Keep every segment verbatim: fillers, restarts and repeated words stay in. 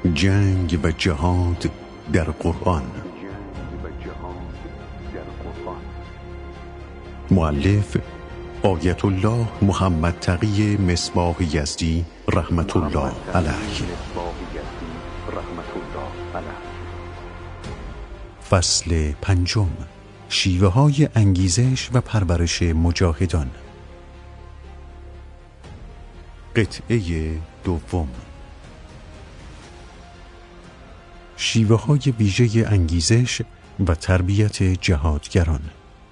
جنگ و جهاد در قرآن. مؤلف آیت الله محمد تقی مصباح یزدی رحمت الله علیه. فصل پنجم، شیوه های انگیزش و پرورش مجاهدان. قطعه دوم، شیوه های ویژه انگیزش و تربیت جهادگران.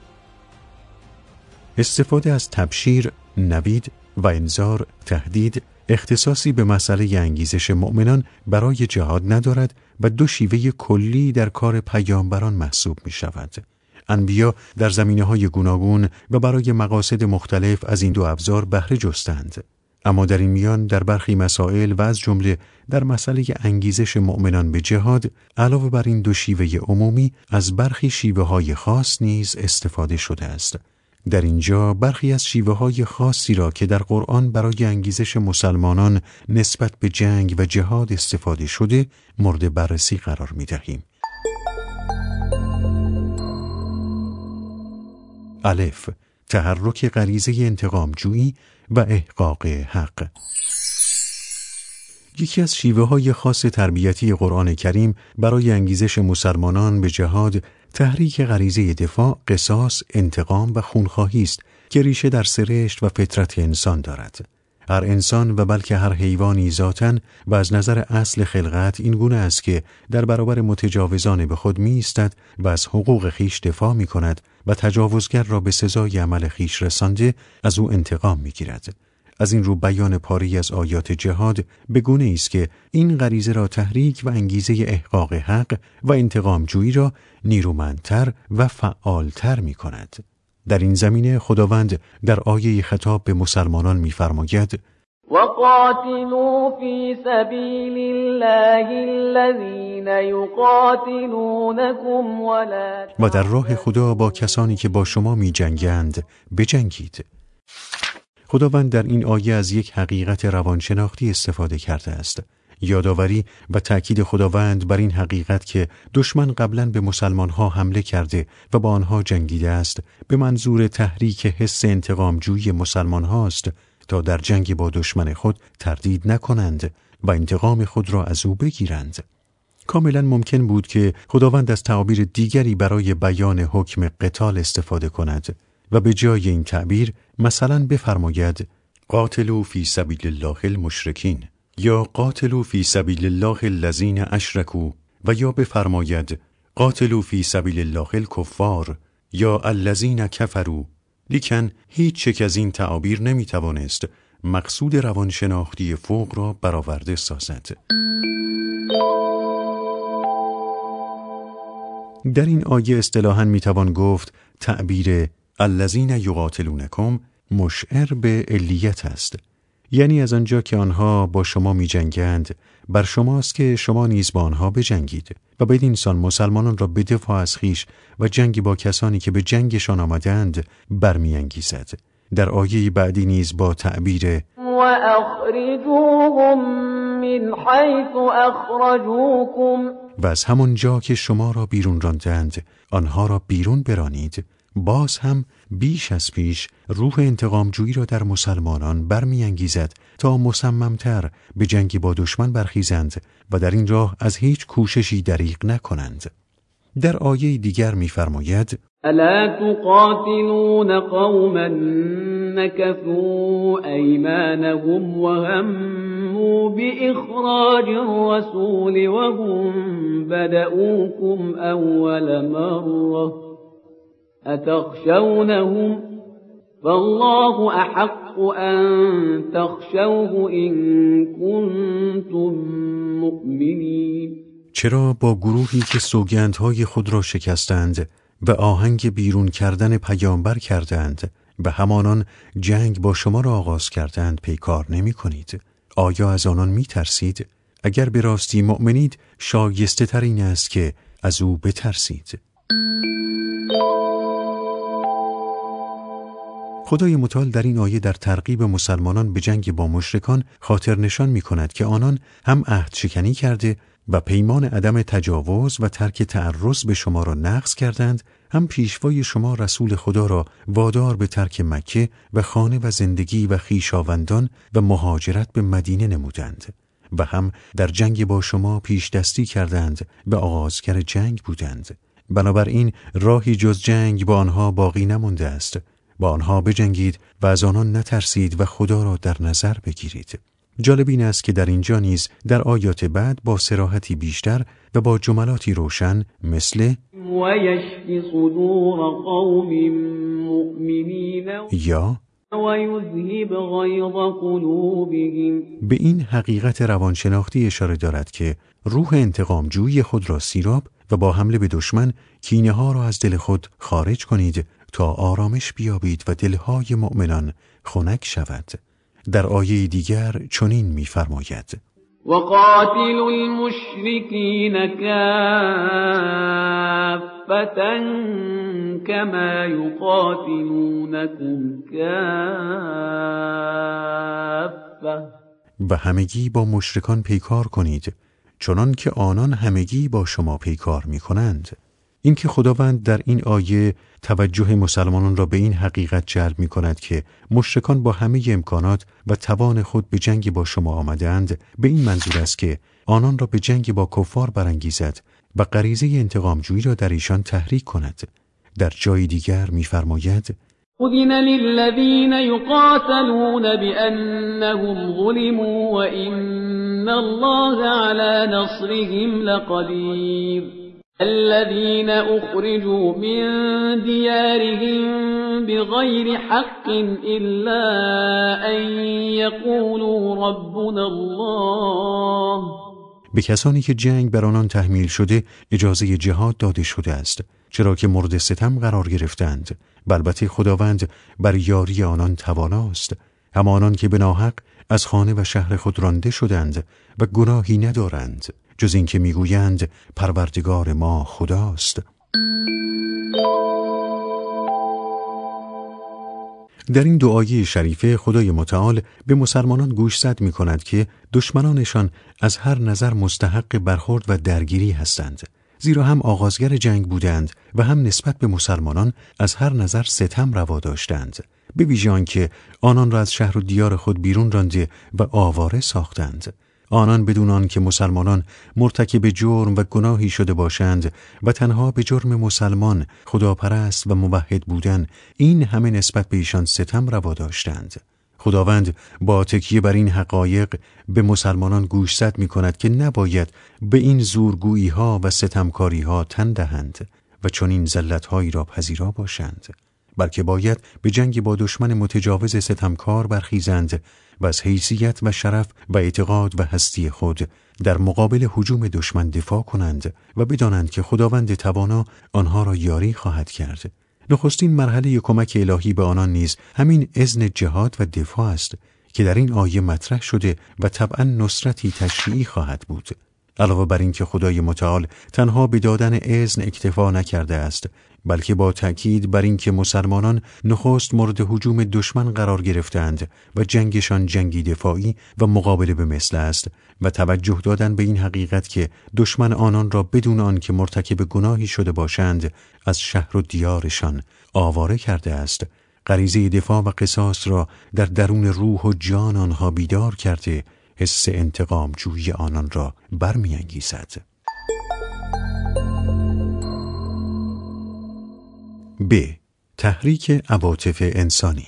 استفاده از تبشیر، نوید و انذار، تهدید اختصاصی به مسئله انگیزش مؤمنان برای جهاد ندارد و دو شیوه کلی در کار پیامبران محسوب می شود. انبیا در زمینه‌های گوناگون و برای مقاصد مختلف از این دو ابزار بهره جستند، اما در این میان در برخی مسائل و از جمله در مسئله انگیزش مؤمنان به جهاد، علاوه بر این دو شیوه عمومی از برخی شیوه‌های خاص نیز استفاده شده است. در اینجا برخی از شیوه‌های خاصی را که در قرآن برای انگیزش مسلمانان نسبت به جنگ و جهاد استفاده شده مورد بررسی قرار می‌دهیم. الف، تحرک غریزه انتقام‌جویی و احقاق حق. یکی از شیوه‌های خاص تربیتی قرآن کریم برای انگیزش مسلمانان به جهاد تحریک غریزه دفاع، قصاص، انتقام و خونخواهی است که ریشه در سرشت و فطرت انسان دارد. هر انسان و بلکه هر حیوانی ذاتاً و از نظر اصل خلقت این گونه است که در برابر متجاوزان به خود می ایستد و از حقوق خیش دفاع می کند و تجاوزگر را به سزای عمل خیش رسانده از او انتقام می گیرد. از این رو بیان پاری از آیات جهاد به گونه است که این غریزه را تحریک و انگیزه احقاق حق و انتقام جویی را نیرومندتر و فعالتر می کند. در این زمینه خداوند در آیه خطاب به مسلمانان می‌فرماید: وَقَاتِلُوا فِي سَبِيلِ اللَّهِ الَّذِينَ يُقَاتِلُونَكُمْ وَلَا و در راه خدا با کسانی که با شما می‌جنگند بجنگید. خداوند در این آیه از یک حقیقت روانشناختی استفاده کرده است. یادآوری و تأکید خداوند بر این حقیقت که دشمن قبلاً به مسلمانها حمله کرده و با آنها جنگیده است به منظور تحریک حس انتقامجویی مسلمانها است تا در جنگ با دشمن خود تردید نکنند و انتقام خود را از او بگیرند. کاملاً ممکن بود که خداوند از تعابیر دیگری برای بیان حکم قتال استفاده کند و به جای این تعبیر مثلاً بفرماید قاتلوا فی سبیل الله المشرکین یا قاتلوا فی سبیل الله الذین اشرکوا و یا بفرماید قاتلوا فی سبیل الله الکفار یا الذین کفروا. لیکن هیچ یک از این تعابیر نمیتوانست مقصود روانشناختی فوق را برآورده سازد. در این آیه اصطلاحاً میتوان گفت تعبیر الذین یقاتلونکم مشعر به علیت است، یعنی از آنجا که آنها با شما می جنگند بر شماست که شما نیز با آنها بجنگید و بدین سان مسلمانان را به دفاع از خویش و جنگی با کسانی که به جنگشان آمدند برمی‌انگیزد. در آیه بعدی نیز با تعبیر و اخرجوهم من حیث اخرجوکم و از همان جا که شما را بیرون راندند آنها را بیرون برانید، باز هم بیش از پیش روح انتقامجویی را در مسلمانان برمی‌انگیزد تا مصممتر به جنگی با دشمن برخیزند و در این راه از هیچ کوششی دریغ نکنند. در آیه دیگر می‌فرماید الا تقاتلون قوما نكثوا ایمانهم وهموا باخراج الرسول وهم بدؤوكم اول مره اتخشونهم فالله احق ان تخشوه ان کنتم مؤمنین. چرا با گروهی که سوگندهای خود را شکستند و آهنگ بیرون کردن پیامبر کردند و همانان جنگ با شما را آغاز کردند پیکار نمی کنید؟ آیا از آنان می ترسید؟ اگر به راستی مؤمنید شایسته تر این است که از او بترسید. خدای متعال در این آیه در ترغیب مسلمانان به جنگ با مشرکان خاطر نشان می کند که آنان هم عهد شکنی کرده و پیمان عدم تجاوز و ترک تعرض به شما را نقض کردند، هم پیشوای شما رسول خدا را وادار به ترک مکه و خانه و زندگی و خویشاوندان و مهاجرت به مدینه نمودند و هم در جنگ با شما پیش دستی کردند و آغازگر جنگ بودند. بنابراین راهی جز جنگ با آنها باقی نمانده است. با آنها بجنگید و از آنان نترسید و خدا را در نظر بگیرید. جالب این است که در اینجا نیز در آیات بعد با صراحتی بیشتر و با جملاتی روشن مثل و یشفی صدور قوم مؤمنین یا و یذهب غیظ قلوبهم به این حقیقت روانشناختی اشاره دارد که روح انتقامجویی خود را سیراب و با حمله به دشمن کینه ها را از دل خود خارج کنید تا آرامش بیابید و دلهای مؤمنان خنک شود. در آیه دیگر چنین می‌فرماید: وقاتلوا المشركين كافة كما يقاتلونكم كافة و همگی با مشرکان پیکار کنید چنان که آنان همگی با شما پیکار می‌کنند. اینکه خداوند در این آیه توجه مسلمانان را به این حقیقت جلب می کند که مشرکان با همه امکانات و توان خود به جنگ با شما آمدند، به این منظور است که آنان را به جنگ با کفار برانگیزد و غریزه انتقامجویی را در ایشان تحریک کند. در جای دیگر می فرماید: أذن للذین یقاتلون بأنهم ظلموا وإن الله على نصرهم لقدیر الذين أخرجوا من ديارهم بغير حق إلا أن يقولوا ربنا الله. به کسانی که جنگ بر آنان تحمیل شده اجازه جهاد داده شده است، چرا که مورد ستم قرار گرفتند. البته خداوند بر یاری آنان تواناست. اما آنان که به ناحق از خانه و شهر خود رانده شدند و گناهی ندارند جز این که میگویند پروردگار ما خداست. در این دو آیه شریفه خدای متعال به مسلمانان گوشزد می کند که دشمنانشان از هر نظر مستحق برخورد و درگیری هستند، زیرا هم آغازگر جنگ بودند و هم نسبت به مسلمانان از هر نظر ستم روا داشتند، به ویژه آنکه آنان را از شهر و دیار خود بیرون رانده و آواره ساختند. آنان بدون آن که مسلمانان مرتکب جرم و گناهی شده باشند و تنها به جرم مسلمان خداپرست و موحد بودن این همه نسبت به ایشان ستم روا داشتند. خداوند با تکیه بر این حقایق به مسلمانان گوشزد می کند که نباید به این زورگویی ها و ستمکاری ها تن دهند و چون این ذلت هایی را پذیرا باشند، بلکه باید به جنگ با دشمن متجاوز ستمکار برخیزند و از حیثیت و شرف و اعتقاد و هستی خود در مقابل هجوم دشمن دفاع کنند و بدانند که خداوند توانا آنها را یاری خواهد کرد. نخستین مرحله کمک الهی به آنان نیز همین اذن جهاد و دفاع است که در این آیه مطرح شده و طبعا نصرتی تشریعی خواهد بود. علاوه بر این که خدای متعال تنها به دادن اذن اکتفا نکرده است، بلکه با تأکید بر این که مسلمانان نخست مورد هجوم دشمن قرار گرفتند و جنگشان جنگی دفاعی و مقابله به مثل است و توجه دادن به این حقیقت که دشمن آنان را بدون آن که مرتکب گناهی شده باشند از شهر و دیارشان آواره کرده است، غریزه دفاع و قصاص را در درون روح و جان آنها بیدار کرده حس انتقام جویی آنان را برمی‌انگیزد. ب. تحریک عواطف انسانی.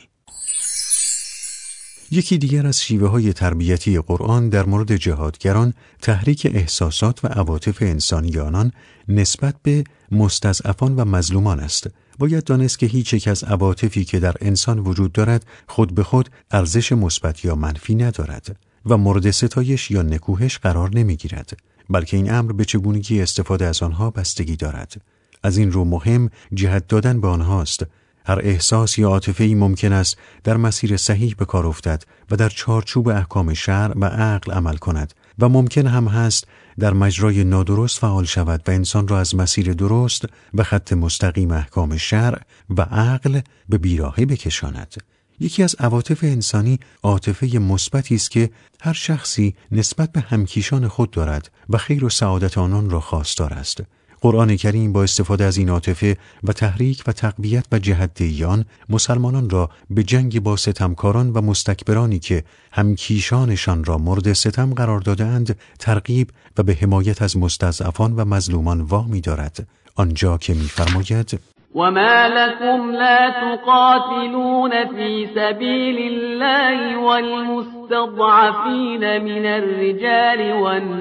یکی دیگر از شیوه های تربیتی قرآن در مورد جهادگران تحریک احساسات و عواطف انسانی آنان نسبت به مستضعفان و مظلومان است. باید دانست که هیچ یک از عواطفی که در انسان وجود دارد خود به خود ارزش مثبت یا منفی ندارد و مورد ستایش یا نکوهش قرار نمیگیرد، بلکه این امر به چگونگی استفاده از آنها بستگی دارد. از این رو مهم جهت دادن به آنهاست. هر احساس یا عاطفه‌ای ممکن است در مسیر صحیح به کار افتد و در چارچوب احکام شرع و عقل عمل کند، و ممکن هم هست در مجرای نادرست فعال شود و انسان را از مسیر درست و خط مستقیم احکام شرع و عقل به بیراهه بکشاند. یکی از عواطف انسانی عاطفه مثبتی است که هر شخصی نسبت به همکیشان خود دارد و خیر و سعادت آنان را خواستار است. قرآن کریم با استفاده از این عاطفه و تحریک و تقویت و جهت‌دهی آن مسلمانان را به جنگ با ستمکاران و مستکبرانی که همکیشانشان را مورد ستم قرار داده‌اند ترغیب و به حمایت از مستضعفان و مظلومان وامی دارد، آنجا که می‌فرماید: وما لكم لا تقاتلون في سبيل الله والمستضعفين من الرجال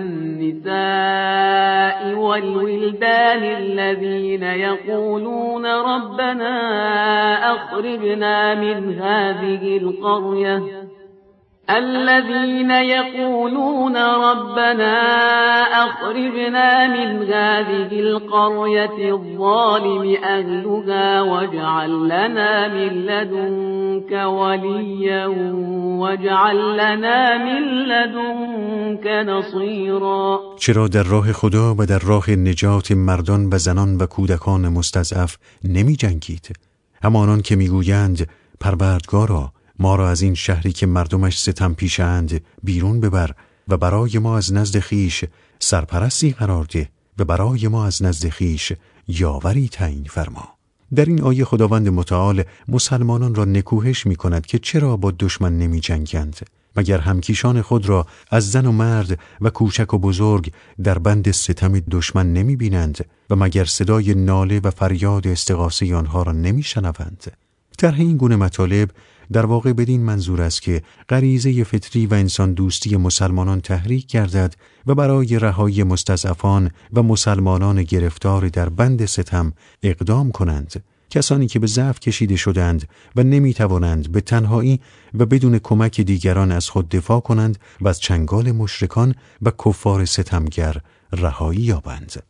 والنساء والولدان الذين يقولون ربنا أخرجنا من هذه القرية الذين يقولون ربنا أخرجنا من هذه القرية الظالم أهلها واجعل لنا من لدنك وليا واجعل لنا من لدنك نصيرا. چرا در راه خدا و در راه نجات مردان و زنان و کودکان مستضعف نمی جنگید؟ همانان که میگویند پروردگارا ما را از این شهری که مردمش ستم پیشند بیرون ببر و برای ما از نزد خیش سرپرستی قرار ده و برای ما از نزد خیش یاوری تعیین فرما. در این آیه خداوند متعال مسلمانان را نکوهش می کند که چرا با دشمن نمی جنگند، مگر همکیشان خود را از زن و مرد و کوچک و بزرگ در بند ستم دشمن نمی بینند و مگر صدای ناله و فریاد استغاثه آنها را نمی شنوند. طرح این گونه مطالب در واقع بدین منظور است که غریزه فطری و انسان دوستی مسلمانان تحریک گردد و برای رهایی مستضعفان و مسلمانان گرفتار در بند ستم اقدام کنند. کسانی که به ضعف کشیده شدند و نمیتوانند به تنهایی و بدون کمک دیگران از خود دفاع کنند و از چنگال مشرکان و کفار ستمگر رهایی یابند.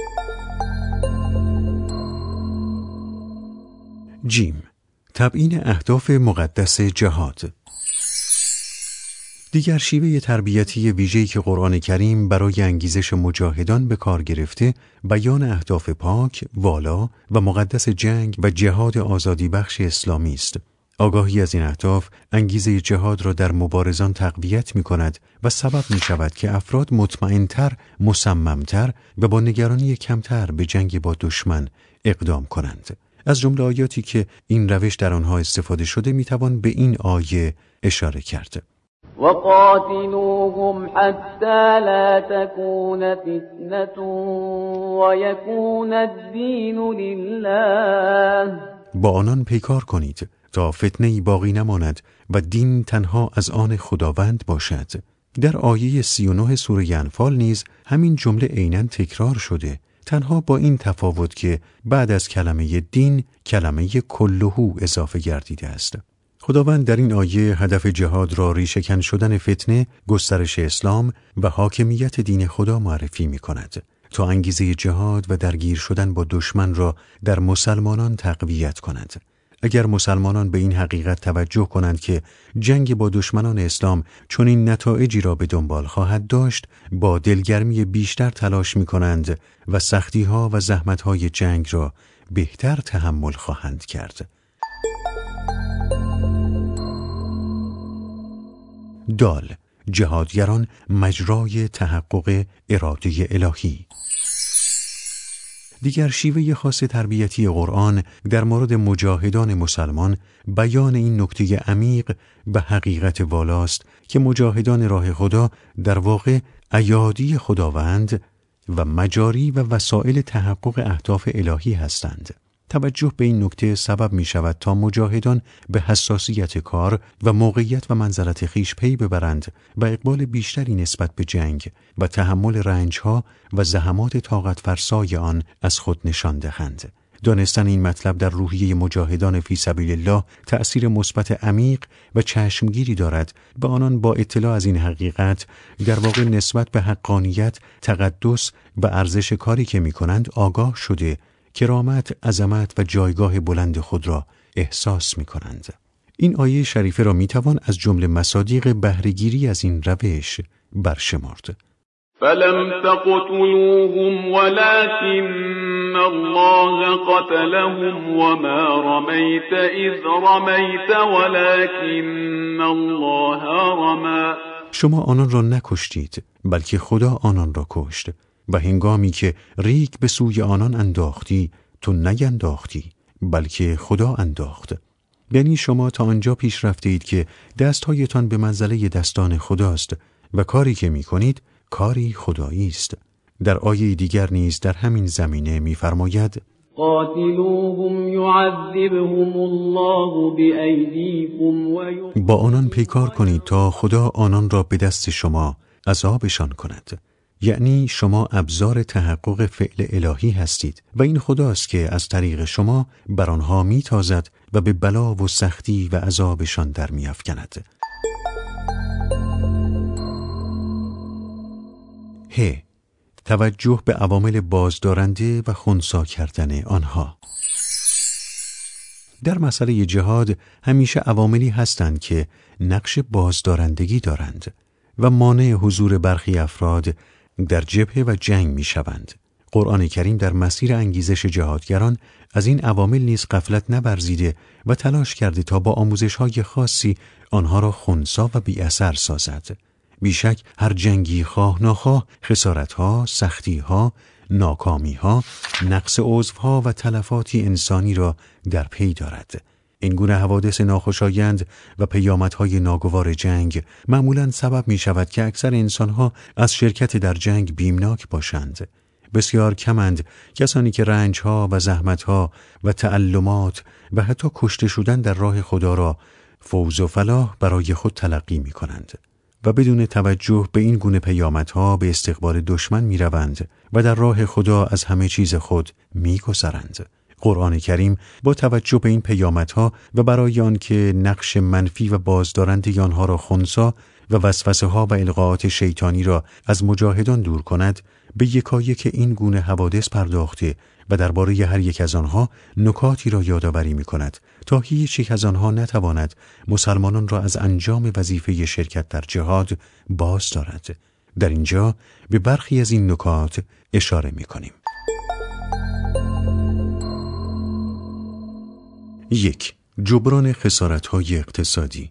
جیم، تبیین اهداف مقدس جهاد. دیگر شیوه تربیتی ویژه‌ای که قرآن کریم برای انگیزش مجاهدان به کار گرفته، بیان اهداف پاک، والا و مقدس جنگ و جهاد آزادی بخش اسلامی است. آگاهی از این اهداف انگیزه جهاد را در مبارزان تقویت می کند و سبب می شود که افراد مطمئن‌تر، مصمم‌تر و با نگرانی کمتر به جنگ با دشمن اقدام کنند. از جمله آیاتی که این روش در آنها استفاده شده میتوان به این آیه اشاره کرد: وقاتلوهم حتی لا تكون فتنة ويكون الدين لله. با آنان پیکار کنید تا فتنه‌ای باقی نماند و دین تنها از آن خداوند باشد. در آیه سی و نه سوره انفال نیز همین جمله عیناً تکرار شده، تنها با این تفاوت که بعد از کلمه دین کلمه کلهو اضافه گردیده است. خداوند در این آیه هدف جهاد را ریشه‌کن شدن فتنه، گسترش اسلام و حاکمیت دین خدا معرفی می کند تا انگیزه جهاد و درگیر شدن با دشمن را در مسلمانان تقویت کند. اگر مسلمانان به این حقیقت توجه کنند که جنگ با دشمنان اسلام چنین نتایجی را به دنبال خواهد داشت، با دلگرمی بیشتر تلاش می کنند و سختی‌ها و زحمت‌های جنگ را بهتر تحمل خواهند کرد. دال، جهادگران مجرای تحقق اراده الهی. دیگر شیوه خاص تربیتی قرآن در مورد مجاهدان مسلمان بیان این نکته عمیق و حقیقت والاست که مجاهدان راه خدا در واقع ایادی خداوند و مجاری و وسایل تحقق اهداف الهی هستند. توجه به این نکته سبب می شود تا مجاهدان به حساسیت کار و موقعیت و منزلت خیش پی ببرند و اقبال بیشتری نسبت به جنگ و تحمل رنجها و زحمات طاقت فرسای آن از خود نشان دهند. دانستن این مطلب در روحیه مجاهدان فی سبیل الله تأثیر مثبت عمیق و چشمگیری دارد و آنان با اطلاع از این حقیقت در واقع نسبت به حقانیت، تقدس و ارزش کاری که می کنند آگاه شده، کرامت، عظمت و جایگاه بلند خود را احساس می کنند. این آیه شریفه را می توان از جمله مصادیق بهره‌گیری از این روش برشمرد. فلم تقتلوهم ولكن الله قتلهم وما رميت اذ رميت ولكن الله رمى. شما آنان را نکشتید بلکه خدا آنان را کشت و هنگامی که ریگ به سوی آنان انداختی تو نینداختی بلکه خدا انداخت. یعنی شما تا آنجا پیش رفتید که دستهایتان به منزله دستان خداست و کاری که می کنید کاری خدایی است. در آیه دیگر نیز در همین زمینه می‌فرماید قاتلوهم یعذبهم الله بأیدیکم و با آنان پیکار کنید تا خدا آنان را به دست شما عذابشان کند. یعنی شما ابزار تحقق فعل الهی هستید و این خداست که از طریق شما بر آنها میتازد و به بلا و سختی و عذابشان در میافکند. ه. توجه به عوامل بازدارنده و خنثی کردن آنها. در مسئله جهاد همیشه عواملی هستند که نقش بازدارندگی دارند و مانع حضور برخی افراد در جبهه و جنگ می شوند. قرآن کریم در مسیر انگیزش جهادگران از این عوامل نیز غفلت نورزیده و تلاش کرده تا با آموزش‌های خاصی آنها را خنثی و بی اثر سازد. بیشک هر جنگی خواه ناخواه خسارتها، سختیها، ناکامیها، نقص عضوها و تلفاتی انسانی را در پی دارد. این گونه حوادث ناخوشایند و پیامدهای ناگوار جنگ معمولاً سبب می شود که اکثر انسانها از شرکت در جنگ بیمناک باشند. بسیار کمند کسانی که رنجها و زحمتها و تعلمات و حتی کشته شدن در راه خدا را فوز و فلاح برای خود تلقی می کنند و بدون توجه به این گونه پیامدها به استقبال دشمن می روند و در راه خدا از همه چیز خود می گذرند. قرآن کریم با توجه به این پیامدها و برای آن که نقش منفی و بازدارنده آنها را خنثی و وسوسه ها و القاءات شیطانی را از مجاهدان دور کند، به یکایک این گونه حوادث پرداخته و درباره هر یک از آنها نکاتی را یادآوری می کند تا هیچ یک از آنها نتواند مسلمانان را از انجام وظیفه شرکت در جهاد باز دارد. در اینجا به برخی از این نکات اشاره می کنیم. یک. جبران خسارت‌های اقتصادی.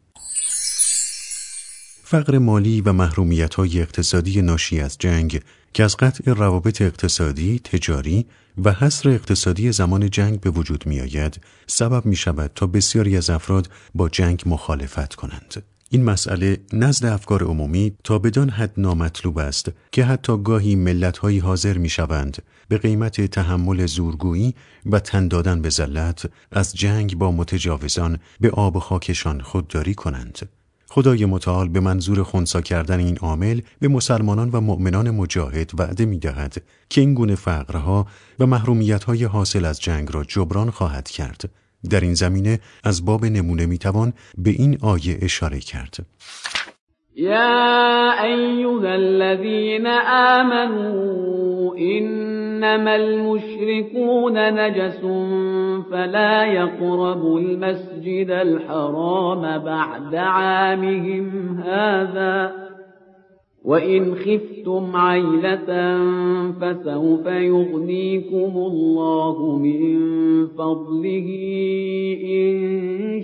فقر مالی و محرومیت‌های اقتصادی ناشی از جنگ که از قطع روابط اقتصادی، تجاری و حصر اقتصادی زمان جنگ به وجود می‌آید، سبب می‌شود تا بسیاری از افراد با جنگ مخالفت کنند. این مسئله نزد افکار عمومی تا بدان حد نامطلوب است که حتی گاهی ملت‌هایی حاضر می‌شوند به قیمت تحمل زورگویی و تن دادن به ذلت از جنگ با متجاوزان به آب و خاکشان خودداری کنند. خدای متعال به منظور خنثی کردن این عامل به مسلمانان و مؤمنان مجاهد وعده می‌دهد که این گونه فقرها و محرومیت‌های حاصل از جنگ را جبران خواهد کرد. در این زمینه از باب نمونه میتوان به این آیه اشاره کرد. یا ایها الذین آمنوا انما المشركون نجس فلا يقربوا المسجد الحرام بعد عامهم هذا وَإِنْ خِفْتُمْ عَيْلَةً فَسَوْفَ يُغْنِيكُمُ اللَّهُ مِنْ فَضْلِهِ إِنْ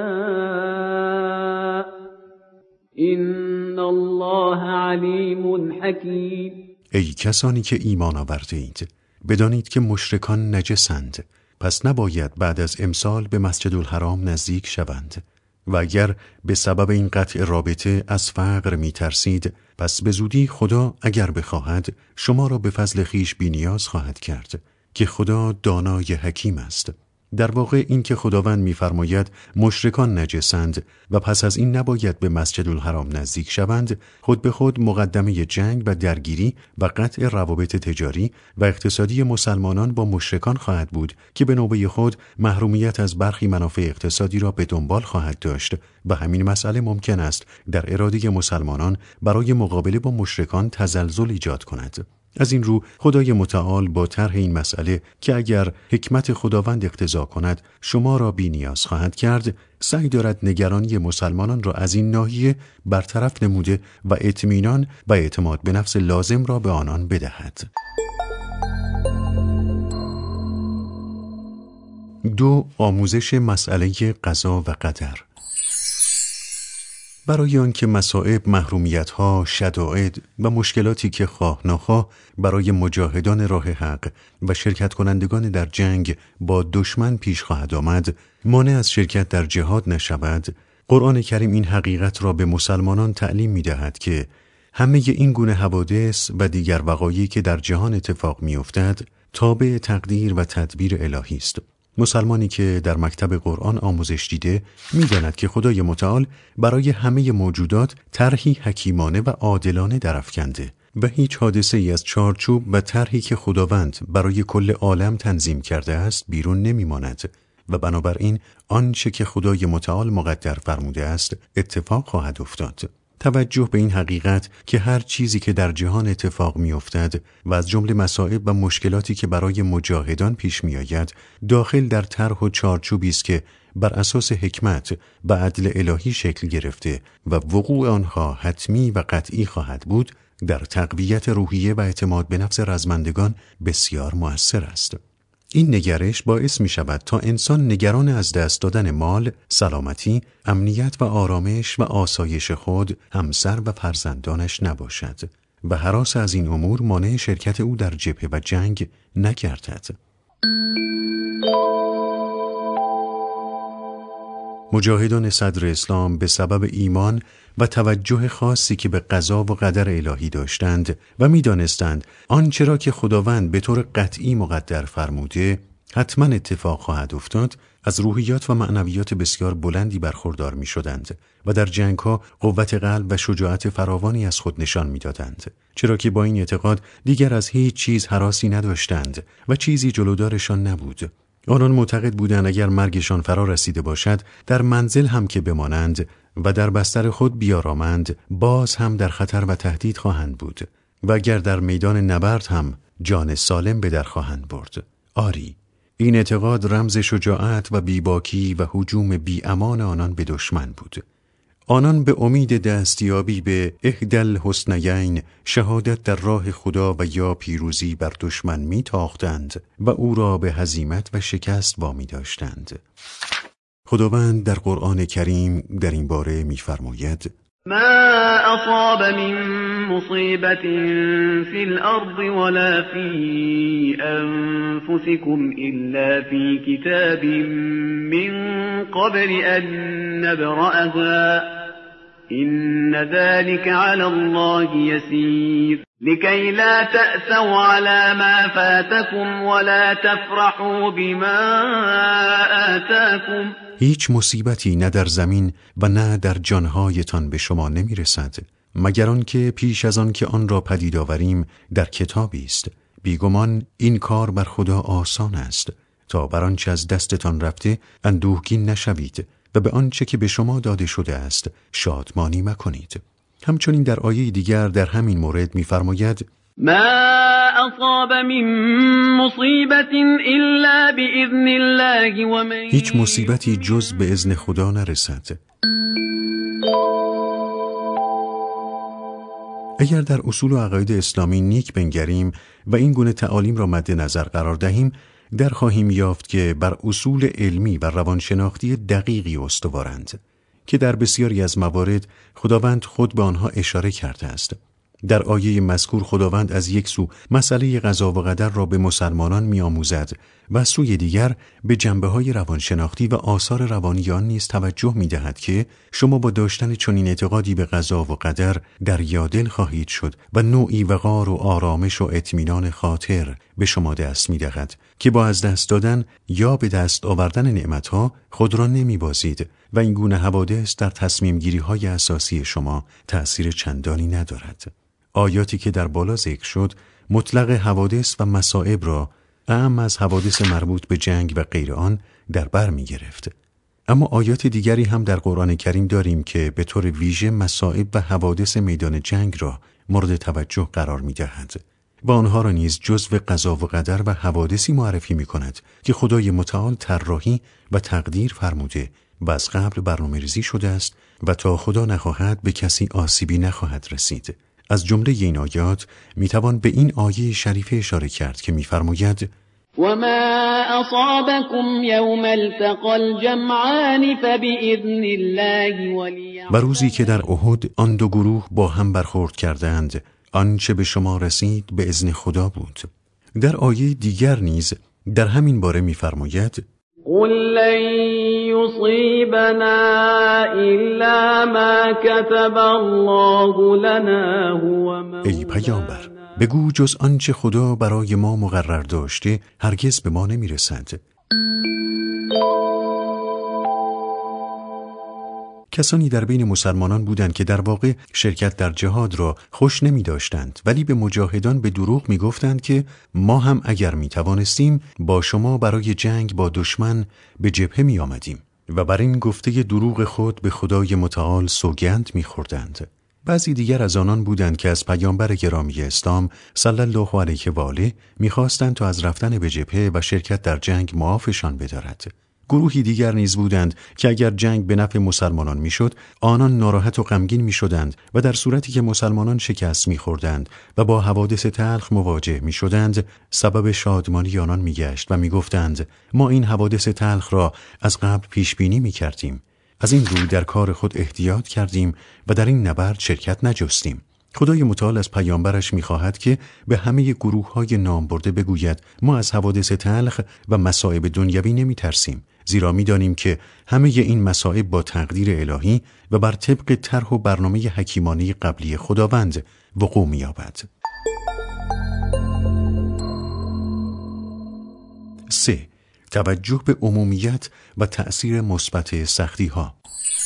شَاءَ إِنَّ اللَّهَ عَلِيمٌ حَكِيمٌ. ای کسانی که ایمان آورده اید، بدانید که مشرکان نجسند، پس نباید بعد از امسال به مسجد الحرام نزدیک شوند. و اگر به سبب این قطع رابطه از فقر می ترسید، پس به زودی خدا اگر بخواهد شما را به فضل خویش بی نیاز خواهد کرد که خدا دانای حکیم است. در واقع این که خداوند می‌فرماید مشرکان نجسند و پس از این نباید به مسجد الحرام نزدیک شوند، خود به خود مقدمه جنگ و درگیری و قطع روابط تجاری و اقتصادی مسلمانان با مشرکان خواهد بود که به نوبه خود محرومیت از برخی منافع اقتصادی را به دنبال خواهد داشت و همین مسئله ممکن است در اراده مسلمانان برای مقابله با مشرکان تزلزل ایجاد کند. از این رو خدای متعال با طرح این مسئله که اگر حکمت خداوند اقتضا کند شما را بی نیاز خواهد کرد، سعی دارد نگرانی مسلمانان را از این ناحیه برطرف نموده و اطمینان و اعتماد به نفس لازم را به آنان بدهد. دو، آموزش مسئله قضا و قدر. برای آنکه مصائب، محرومیت‌ها، شدائد و مشکلاتی که خواه ناخواه برای مجاهدان راه حق و شرکت کنندگان در جنگ با دشمن پیش خواهد آمد، مانع از شرکت در جهاد نشود، قرآن کریم این حقیقت را به مسلمانان تعلیم می‌دهد که همه این گونه حوادث و دیگر وقایعی که در جهان اتفاق می‌افتد تابع تقدیر و تدبیر الهی است. مسلمانی که در مکتب قرآن آموزش دیده می‌داند که خدای متعال برای همه موجودات طرحی حکیمانه و عادلانه درافکنده و هیچ حادثه ای از چارچوب و طرحی که خداوند برای کل عالم تنظیم کرده است بیرون نمی‌ماند و بنابراین آنچه که خدای متعال مقدر فرموده است اتفاق خواهد افتاد. توجه به این حقیقت که هر چیزی که در جهان اتفاق می‌افتد و از جمله مصائب و مشکلاتی که برای مجاهدان پیش می‌آید داخل در طرح و چارچوبی است که بر اساس حکمت و عدل الهی شکل گرفته و وقوع آنها حتمی و قطعی خواهد بود، در تقویت روحیه و اعتماد به نفس رزمندگان بسیار مؤثر است. این نگرش باعث می شود تا انسان نگران از دست دادن مال، سلامتی، امنیت و آرامش و آسایش خود، همسر و فرزندانش نباشد و هراس از این امور مانع شرکت او در جبهه و جنگ نگردد. مجاهدان صدر اسلام به سبب ایمان و توجه خاصی که به قضا و قدر الهی داشتند و می دانستند آنچه را که خداوند به طور قطعی مقدر فرموده حتما اتفاق خواهد افتاد، از روحیات و معنویات بسیار بلندی برخوردار می شدند و در جنگ ها قوت قلب و شجاعت فراوانی از خود نشان می دادند، چرا که با این اعتقاد دیگر از هیچ چیز هراسی نداشتند و چیزی جلودارشان نبود. آنان معتقد بودند اگر مرگشان فرا رسیده باشد در منزل هم که بمانند و در بستر خود بیارامند باز هم در خطر و تهدید خواهند بود و اگر در میدان نبرد هم جان سالم به در خواهند برد. آری، این اعتقاد رمز شجاعت و بیباکی و هجوم بی امان آنان به دشمن بود. آنان به امید دستیابی به احدی الحسنیین، شهادت در راه خدا و یا پیروزی بر دشمن می تاختند و او را به هزیمت و شکست وامی داشتند. خداوند در قرآن کریم در این باره می فرماید: ما اصاب من مصیبت فی الارض ولا فی انفسکم الا فی کتاب من قبل ان نبرأها ان ذلك علی الله یسیر لکی لا تأسوا علی ما فاتکم ولا تفرحوا بما آتاکم. هیچ مصیبتی نه در زمین و نه در جانهایتان به شما نمی رسد مگر آن که پیش از آن که آن را پدید آوریم در کتابی است. بیگمان این کار بر خدا آسان است تا بر آنچه از دستتان رفته اندوهگین نشوید و به آنچه که به شما داده شده است شادمانی مکنید. همچنین در آیه دیگر در همین مورد می فرماید: ما اصاب من مصیبت الا باذن الله و من هیچ مصیبتی جز به اذن خدا نرسد. اگر در اصول و عقاید اسلامی نیک بنگریم و این گونه تعالیم را مد نظر قرار دهیم، در خواهیم یافت که بر اصول علمی و روانشناختی دقیقی استوارند که در بسیاری از موارد خداوند خود به آنها اشاره کرده است. در آیه مذکور خداوند از یک سو مسئله قضا و قدر را به مسلمانان می آموزد و سوی دیگر به جنبه‌های روانشناختی و آثار روانی آن نیز توجه می دهد که شما با داشتن چنین اعتقادی به قضا و قدر دریادل خواهید شد و نوعی وقار و آرامش و اطمینان خاطر به شما دست می دهد که با از دست دادن یا به دست آوردن نعمتها خود را نمی بازید و این گونه حوادث در تصمیم گیری های اساسی شما تأثیر چندانی ندارد. آیاتی که در بالا ذکر شد مطلق حوادث و مصائب را اعم از حوادث مربوط به جنگ و غیر آن در بر می گرفت. اما آیات دیگری هم در قرآن کریم داریم که به طور ویژه مصائب و حوادث میدان جنگ را مورد توجه قرار می دهند. و آنها را نیز جزو قضا و قدر و حوادثی معرفی می کند که خدای متعال طراحی و تقدیر فرموده و از قبل برنامه‌ریزی شده است و تا خدا نخواهد به کسی آسیبی نخواهد رسید. از جمله این آیات می توان به این آیه شریفه اشاره کرد که می فرماید وما أصابكم يوم التقى الجمعان فبإذن الله وليعلم. و روزی که در احد آن دو گروه با هم برخورد کردند، آنچه به شما رسید به اذن خدا بود. در آیه دیگر نیز در همین باره می‌فرماید قل لن يصيبنا إلا ما كتب الله لنا هو مولانا. ای پیامبر، بگو جز آنچه خدا برای ما مقرر داشته هرگز به ما نمی‌رسد. کسانی در بین مسلمانان بودند که در واقع شرکت در جهاد را خوش نمی داشتند، ولی به مجاهدان به دروغ می گفتند که ما هم اگر می توانستیم با شما برای جنگ با دشمن به جبهه می آمدیم و بر این گفته دروغ خود به خدای متعال سوگند می خوردند. بعضی دیگر از آنان بودند که از پیامبر گرامی اسلام صلی الله علیه و آله می خواستند تا از رفتن به جبهه و شرکت در جنگ معافشان بدارد. گروهی دیگر نیز بودند که اگر جنگ به نفع مسلمانان میشد، آنان ناراحت و غمگین میشدند و در صورتی که مسلمانان شکست میخوردند و با حوادث تلخ مواجه میشدند، سبب شادمانی آنان میگشت و میگفتند ما این حوادث تلخ را از قبل پیش بینی میکردیم. از این روی در کار خود احتیاط کردیم و در این نبرد شرکت نجستیم. خدای متعال از پیامبرش می‌خواهد که به همه گروه‌های نامبرده بگوید ما از حوادث تلخ و مصائب دنیوی نمی‌ترسیم، زیرا می‌دانیم که همه این مصائب با تقدیر الهی و بر طبق طرح و برنامه حکیمانه قبلی خداوند وقوع می‌یابد. سه. توجه به عمومیت و تأثیر مثبت سختی‌ها.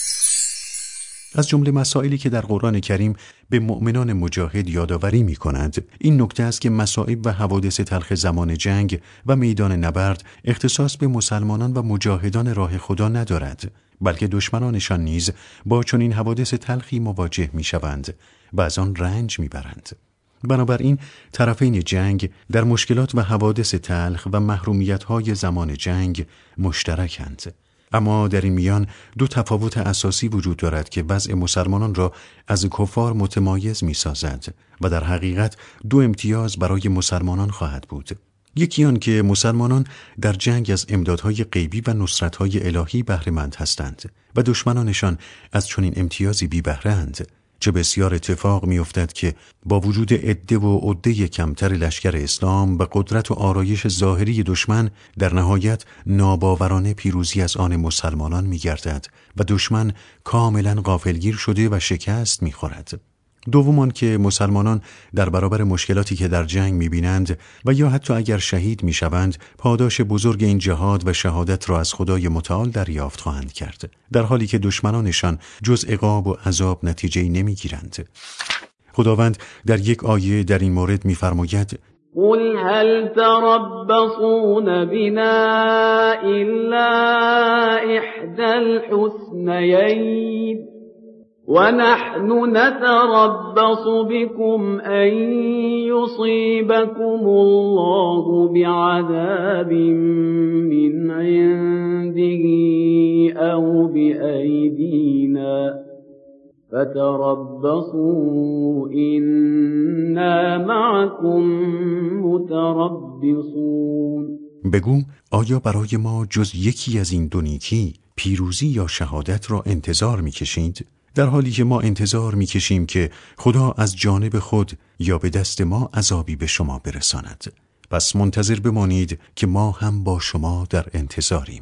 از جمله مسائلی که در قرآن کریم به مؤمنان مجاهد یادآوری می‌کند این نکته است که مصائب و حوادث تلخ زمان جنگ و میدان نبرد اختصاص به مسلمانان و مجاهدان راه خدا ندارد، بلکه دشمنانشان نیز با چنین حوادث تلخی مواجه می‌شوند و از آن رنج می‌برند. بنابراین طرفین جنگ در مشکلات و حوادث تلخ و محرومیت‌های زمان جنگ مشترکند. اما در این میان دو تفاوت اساسی وجود دارد که وضع مسلمانان را از کفار متمایز می سازد و در حقیقت دو امتیاز برای مسلمانان خواهد بود. یکی آن که مسلمانان در جنگ از امدادهای غیبی و نصرتهای الهی بهره‌مند هستند و دشمنانشان از چنین امتیازی بی بهره‌اند. چه بسیار اتفاق می افتد که با وجود عده و عده کمتر لشکر اسلام و قدرت و آرایش ظاهری دشمن در نهایت ناباورانه پیروزی از آن مسلمانان می گردد و دشمن کاملا غافلگیر شده و شکست می خورد. دومان که مسلمانان در برابر مشکلاتی که در جنگ می‌بینند و یا حتی اگر شهید می‌شوند پاداش بزرگ این جهاد و شهادت را از خدای متعال دریافت خواهند کرد، در حالی که دشمنانشان جز عقاب و عذاب نتیجه‌ای نمی‌گیرند. خداوند در یک آیه در این مورد می‌فرماید قل هل تربصون بنا إلا إحدى الحسنيين ونحن نتربص بكم أن يصيبكم الله بعذاب من عنده أو بأيدينا فتربصوا إنا معكم متربصون. بگو آیا برای ما جز یکی از این دو نیکی پیروزی یا شهادت را انتظار می‌کشید؟ در حالی که ما انتظار می‌کشیم که خدا از جانب خود یا به دست ما عذابی به شما برساند. پس منتظر بمانید که ما هم با شما در انتظاریم.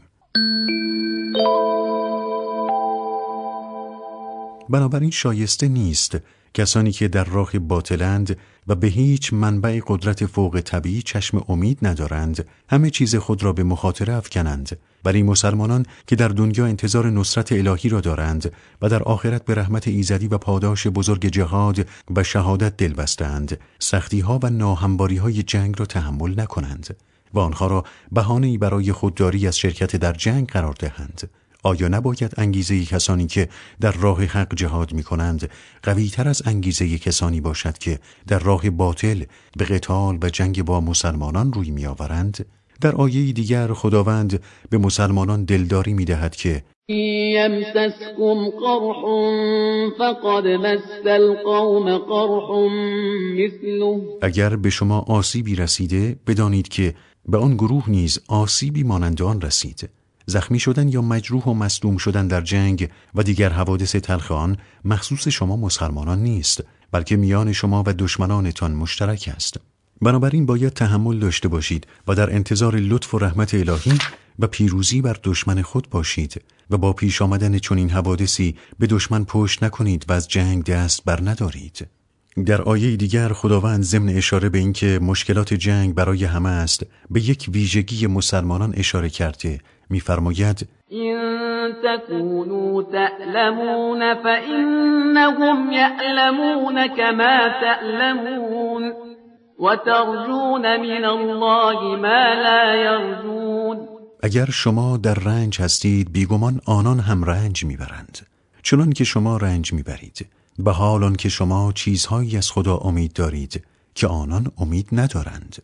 بنابراین شایسته نیست کسانی که در راه باطلند و به هیچ منبع قدرت فوق طبیعی چشم امید ندارند همه چیز خود را به مخاطره افکنند. برای مسلمانان که در دنیا انتظار نصرت الهی را دارند و در آخرت به رحمت ایزدی و پاداش بزرگ جهاد و شهادت دل بستند، سختی‌ها و ناهمواری‌های جنگ را تحمل نکنند و آنها را بهانه‌ای برای خودداری از شرکت در جنگ قرار دهند. آیا نباید انگیزه کسانی که در راه حق جهاد می کنند قوی تر از انگیزه کسانی باشد که در راه باطل به قتال و جنگ با مسلمانان روی می آورند؟ در آیه دیگر خداوند به مسلمانان دلداری می دهد که یمسسکم قرح فقد مس القوم قرح مثله. اگر به شما آسیبی رسیده بدانید که به آن گروه نیز آسیبی مانند آن رسید. زخمی شدن یا مجروح و مصدوم شدن در جنگ و دیگر حوادث تلخ آن مخصوص شما مسلمانان نیست، بلکه میان شما و دشمنانتان مشترک است. بنابراین باید تحمل داشته باشید و در انتظار لطف و رحمت الهی و پیروزی بر دشمن خود باشید و با پیش آمدن چنین حوادثی به دشمن پشت نکنید و از جنگ دست بر ندارید. در آیه دیگر خداوند ضمن اشاره به اینکه مشکلات جنگ برای همه است به یک ویژگی مسلمانان اشاره کرده می‌فرماید این تکونوا تعلمون فإنهم یعلمون کما تعلمون و ترجون من الله ما لا یرجون. اگر شما در رنج هستید بیگمان آنان هم رنج میبرند چنان که شما رنج میبرید، به حال آن که شما چیزهایی از خدا امید دارید که آنان امید ندارند.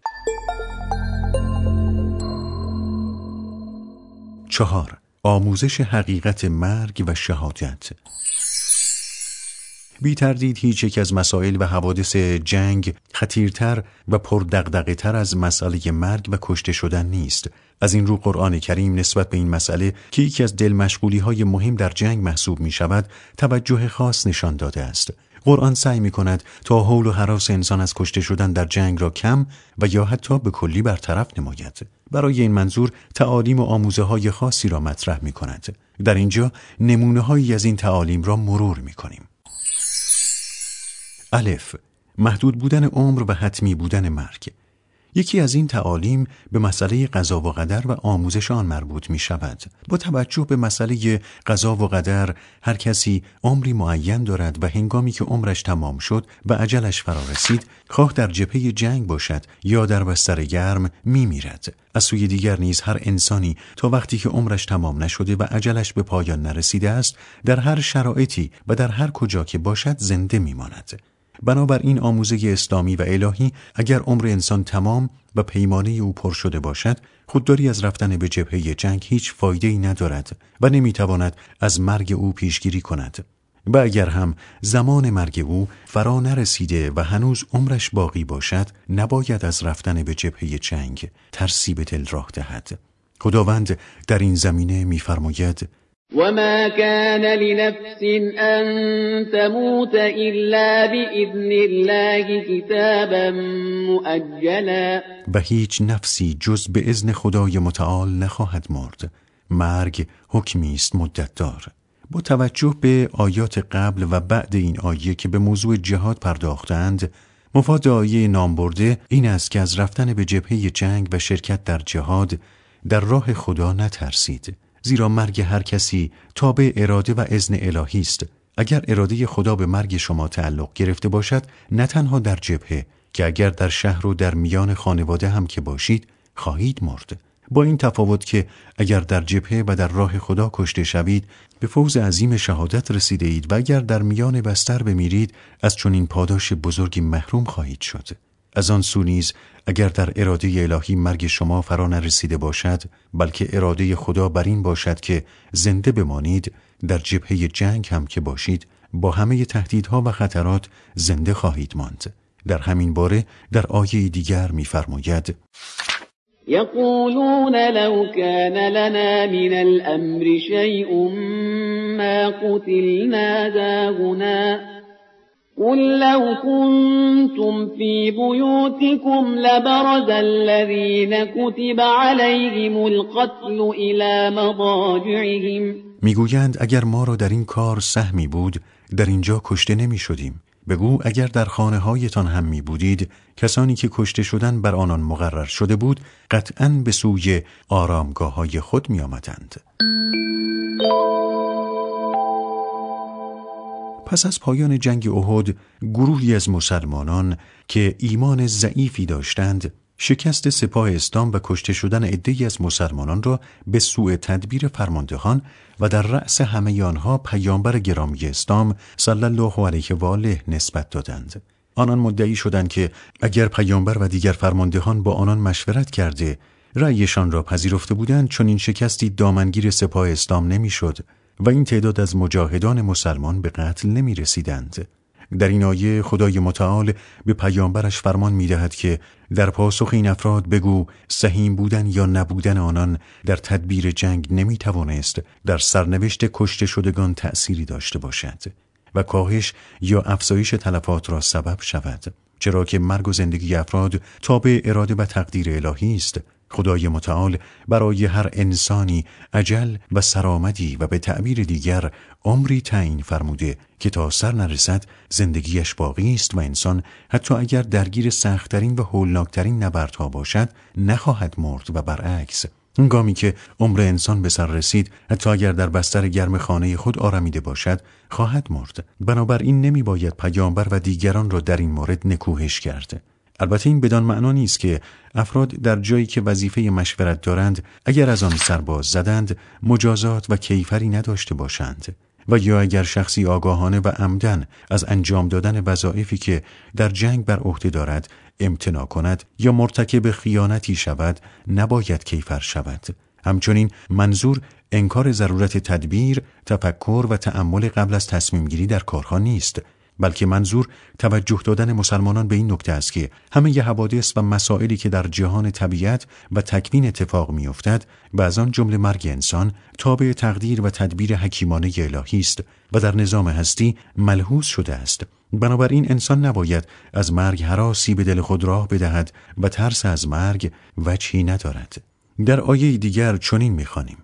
چهار. آموزش حقیقت مرگ و شهادت. بی تردید هیچ یک از مسائل و حوادث جنگ خطیرتر و پردغدغه تر از مسئله مرگ و کشته شدن نیست. از این رو قرآن کریم نسبت به این مسئله که یکی از دل مشغولی های مهم در جنگ محسوب می شود توجه خاص نشان داده است. قرآن سعی می کند تا حول و هراس انسان از کشته شدن در جنگ را کم و یا حتی به کلی برطرف نماید. برای این منظور تعالیم و آموزه های خاصی را مطرح می کند. در اینجا نمونه هایی از این تعالیم را مرور می کنیم. الف. محدود بودن عمر و حتمی بودن مرگ. یکی از این تعالیم به مسئله قضا و قدر و آموزش آن مربوط می شود. با توجه به مسئله قضا و قدر هر کسی عمری معین دارد و هنگامی که عمرش تمام شد و اجلش فرا رسید خواه در جبهه جنگ باشد یا در بستر گرم می میرد. از سوی دیگر نیز هر انسانی تا وقتی که عمرش تمام نشده و اجلش به پایان نرسیده است در هر شرایطی و در هر کجا که باشد زنده می ماند. بنابراین آموزه اسلامی و الهی اگر عمر انسان تمام و پیمانه او پر شده باشد خودداری از رفتن به جبهه جنگ هیچ فایده‌ای ندارد و نمیتواند از مرگ او پیشگیری کند و اگر هم زمان مرگ او فرا نرسیده و هنوز عمرش باقی باشد نباید از رفتن به جبهه جنگ ترسی به دل راه دهد. خداوند در این زمینه می‌فرماید وما كان لنفس أن تموت إلا بإذن الله كتابا مؤجلا. و هیچ نفسی جز به اذن خدای متعال نخواهد مرد. مرگ حکمی است مدت دار. با توجه به آیات قبل و بعد این آیه که به موضوع جهاد پرداختند، مفاد آیه نام برده این است که از رفتن به جبهه جنگ و شرکت در جهاد در راه خدا نترسید. زیرا مرگ هر کسی تابع اراده و اذن الهی است. اگر اراده خدا به مرگ شما تعلق گرفته باشد نه تنها در جبهه که اگر در شهر و در میان خانواده هم که باشید خواهید مرد. با این تفاوت که اگر در جبهه و در راه خدا کشته شوید به فوز عظیم شهادت رسیده اید و اگر در میان بستر بمیرید از چنین پاداش بزرگی محروم خواهید شد. از آن سو نیز اگر در اراده الهی مرگ شما فرا نرسیده باشد بلکه اراده خدا بر این باشد که زنده بمانید در جبهه جنگ هم که باشید با همه تهدیدها و خطرات زنده خواهید ماند. در همین باره در آیه دیگر می‌فرماید یقولون لو کان لنا من الامر شیء ما قتلنا هاهنا قل لو كنتم في بيوتكم لبرز الذين كتب عليهم القتل إلى مضاجعهم. میگویند اگر ما را در این کار سهمی بود در اینجا کشته نمی شدیم. بگو اگر در خانه هایتان هم می بودید کسانی که کشته شدن بر آنان مقرر شده بود قطعاً به سوی آرامگاه های خود می آمدند. پس از پایان جنگ احد گروهی از مسلمانان که ایمان ضعیفی داشتند شکست سپاه اسلام و کشته شدن عده‌ای از مسلمانان را به سوء تدبیر فرماندهان و در رأس همه آنها پیامبر گرامی اسلام صلی الله علیه و آله نسبت دادند. آنان مدعی شدند که اگر پیامبر و دیگر فرماندهان با آنان مشورت کرده رأیشان را پذیرفته بودند، چون این شکستی دامنگیر سپاه اسلام نمیشد و این تعداد از مجاهدان مسلمان به قتل نمی رسیدند. در این آیه خدای متعال به پیامبرش فرمان می دهد که در پاسخ این افراد بگو سهیم بودن یا نبودن آنان در تدبیر جنگ نمی توانست در سرنوشت کشته شدگان تأثیری داشته باشد و کاهش یا افزایش تلفات را سبب شود، چرا که مرگ و زندگی افراد تابع اراده و تقدیر الهی است. خدای متعال برای هر انسانی اجل و سرآمدی و به تعبیر دیگر عمری تعیین فرموده که تا سر نرسد زندگیش باقی است و انسان حتی اگر درگیر سخت‌ترین و هولناکترین نبردها باشد نخواهد مرد و برعکس. هنگامی که عمر انسان به سر رسید حتی اگر در بستر گرم خانه خود آرمیده باشد خواهد مرد. بنابراین نمی باید پیامبر و دیگران را در این مورد نکوهش کرد. البته این بدان معنا نیست که افراد در جایی که وظیفه مشورت دارند اگر از آن سرباز زدند مجازات و کیفری نداشته باشند و یا اگر شخصی آگاهانه و عمدن از انجام دادن وظایفی که در جنگ بر عهده دارد امتناع کند یا مرتکب خیانتی شود نباید کیفر شود. همچنین منظور انکار ضرورت تدبیر، تفکر و تأمل قبل از تصمیم گیری در کارها نیست، بلکه منظور توجه دادن مسلمانان به این نکته است که همه ی حوادث و مسائلی که در جهان طبیعت و تکوین اتفاق می‌افتد و از آن جمله مرگ انسان تابع تقدیر و تدبیر حکیمانه الهی است و در نظام هستی ملحوظ شده است. بنابراین انسان نباید از مرگ هراسی به دل خود راه بدهد و ترس از مرگ وجهی ندارد. در آیه دیگر چنین می‌خوانیم: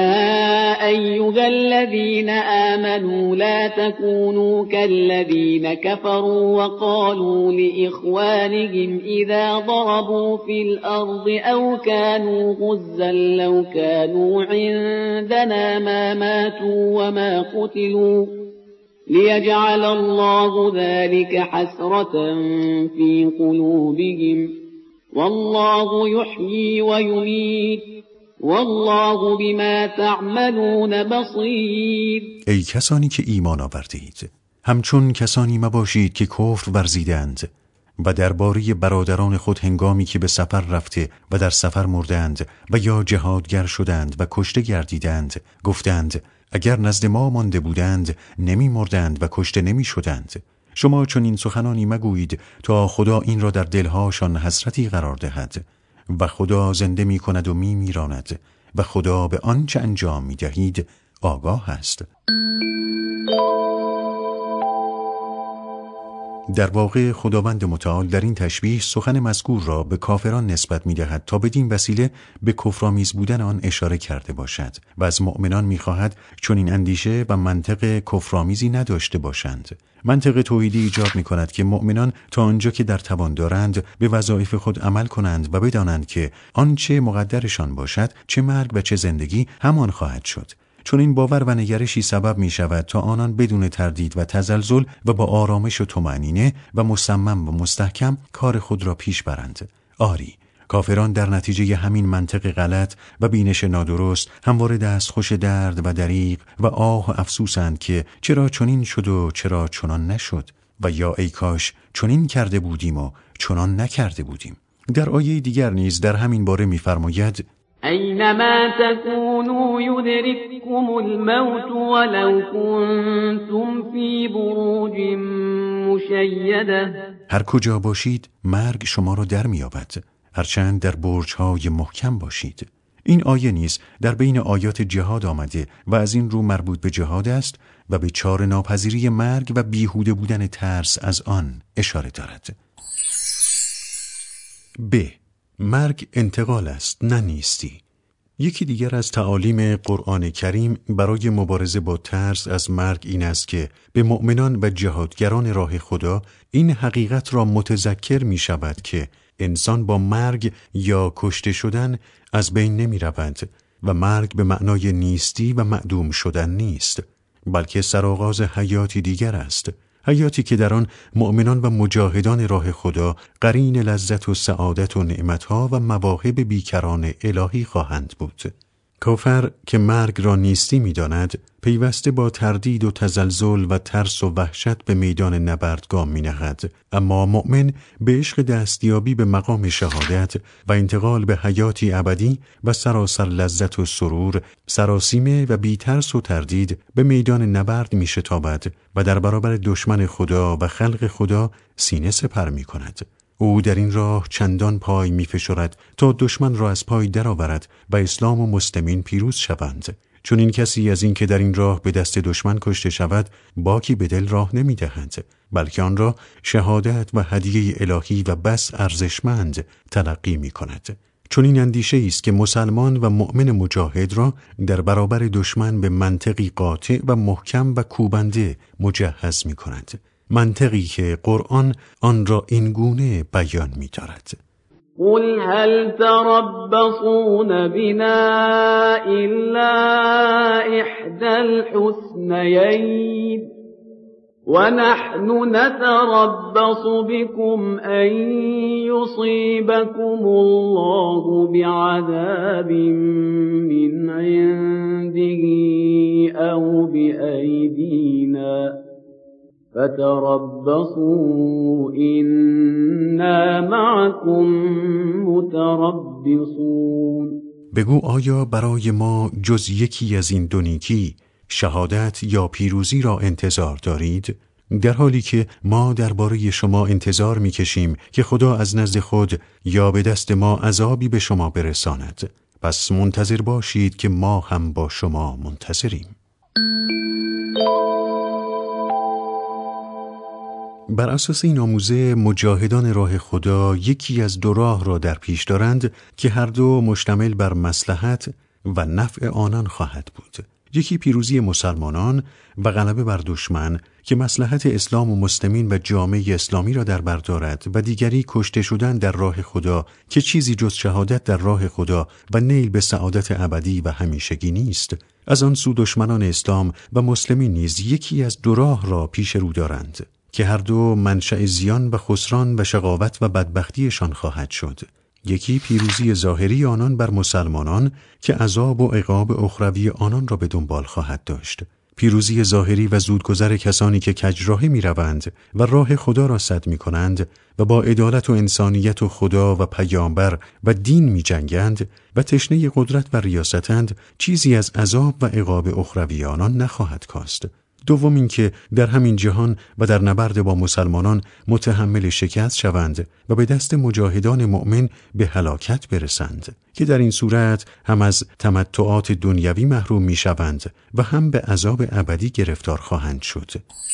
أيها الذين آمنوا لا تكونوا كالذين كفروا وقالوا لإخوانهم إذا ضربوا في الأرض أو كانوا غزا لو كانوا عندنا ما ماتوا وما قتلوا ليجعل الله ذلك حسرة في قلوبهم والله يحيي ويميت والله بما تعملون بصیر. ای کسانی که ایمان آوردید، همچون کسانی مباشید که کفر ورزیدند و درباره برادران خود هنگامی که به سفر رفته و در سفر مردند و یا جهادگر شدند و کشته گردیدند گفتند اگر نزد ما مانده بودند نمی مردند و کشته نمی شدند. شما چون این سخنانی مگویید تا خدا این را در دلهاشان حسرتی قرار دهد و خدا زنده می کند و می میراند و خدا به آنچه انجام می دهید آگاه است. در واقع خداوند متعال در این تشبیه سخن مذکور را به کافران نسبت می دهد تا بدین وسیله به کفرآمیز بودن آن اشاره کرده باشد و از مؤمنان می خواهد چون این اندیشه و منطق کفرآمیزی نداشته باشند. منطق توحیدی ایجاب می کند که مؤمنان تا آنجا که در توان دارند به وظایف خود عمل کنند و بدانند که آنچه مقدرشان باشد چه مرگ و چه زندگی همان خواهد شد. چون این باور و نگرشی سبب می شود تا آنان بدون تردید و تزلزل و با آرامش و طمأنینه و مصمم و مستحکم کار خود را پیش برند. آری، کافران در نتیجه همین منطق غلط و بینش نادرست همواره دستخوش درد و دریغ و آه و افسوسند که چرا چنین شد و چرا چنان نشد و یا ای کاش چنین کرده بودیم و چنان نکرده بودیم. در آیه دیگر نیز در همین باره می‌فرماید: اینما تکونوا یدرککم الموت ولو کنتم فی بروج مشیده. هر کجا باشید مرگ شما را در می‌یابد، هرچند در برج‌های محکم باشید. این آیه نیز در بین آیات جهاد آمده و از این رو مربوط به جهاد است و به چاره ناپذیری مرگ و بیهوده بودن ترس از آن اشاره دارد. ب. مرگ انتقال است نه نیستی. یکی دیگر از تعالیم قرآن کریم برای مبارزه با ترس از مرگ این است که به مؤمنان و جهادگران راه خدا این حقیقت را متذکر می شود که انسان با مرگ یا کشته شدن از بین نمی رود و مرگ به معنای نیستی و معدوم شدن نیست، بلکه سرآغاز حیاتی دیگر است، حیاتی که در آن مؤمنان و مجاهدان راه خدا قرین لذت و سعادت و نعمتها و مواهب بیکران الهی خواهند بود. کافر که مرگ را نیستی می‌داند، پیوسته با تردید و تزلزل و ترس و وحشت به میدان نبرد گام می‌نهد، اما مؤمن به عشق دستیابی به مقام شهادت و انتقال به حیاتی ابدی و سراسر لذت و سرور، سراسیمه و بی ترس و تردید به میدان نبرد می‌شتابد و در برابر دشمن خدا و خلق خدا سینه سپر می‌کند. او در این راه چندان پای می فشرد تا دشمن را از پای درآورد و اسلام و مسلمین پیروز شوند. چون این کسی از این که در این راه به دست دشمن کشته شود باکی به دل راه نمی دهند، بلکه آن را شهادت و هدیه الهی و بس ارزشمند تلقی می کند. چون این اندیشه است که مسلمان و مؤمن مجاهد را در برابر دشمن به منطقی قاطع و محکم و کوبنده مجهز می کند، منطقی که قرآن آن را این گونه بیان می دارد: قل هل تربصون بنا إلا إحدى الحسنيين ونحن نتربص بكم أن يصيبكم الله بعذاب من عنده أو بأيدينا فتربصوا إنا معكم متربصون. بگو آیا برای ما جز یکی از این دو نیکی، شهادت یا پیروزی را انتظار دارید؟ در حالی که ما درباره شما انتظار می‌کشیم که خدا از نزد خود یا به دست ما عذابی به شما برساند. پس منتظر باشید که ما هم با شما منتظریم. بر اساس این آموزه مجاهدان راه خدا یکی از دو راه را در پیش دارند که هر دو مشتمل بر مصلحت و نفع آنان خواهد بود. یکی پیروزی مسلمانان و غلبه بر دشمن که مصلحت اسلام و مسلمین و جامعه اسلامی را در بر دارد، و دیگری کشته شدن در راه خدا که چیزی جز شهادت در راه خدا و نیل به سعادت ابدی و همیشگی نیست. از آن سو دشمنان اسلام و مسلمین نیز یکی از دو راه را پیش رو دارند که هر دو منشأ زیان و خسران و شقاوت و بدبختیشان خواهد شد. یکی پیروزی ظاهری آنان بر مسلمانان که عذاب و عقاب اخروی آنان را به دنبال خواهد داشت. پیروزی ظاهری و زودگذر کسانی که کجراهی می روند و راه خدا را سد می کنند و با عدالت و انسانیت و خدا و پیامبر و دین می جنگند و تشنه قدرت و ریاستند، چیزی از عذاب و عقاب اخروی آنان نخواهد کاست. دوم این که در همین جهان و در نبرد با مسلمانان متحمل شکست شوند و به دست مجاهدان مؤمن به هلاکت برسند، که در این صورت هم از تمتعات دنیوی محروم می شوند و هم به عذاب ابدی گرفتار خواهند شد.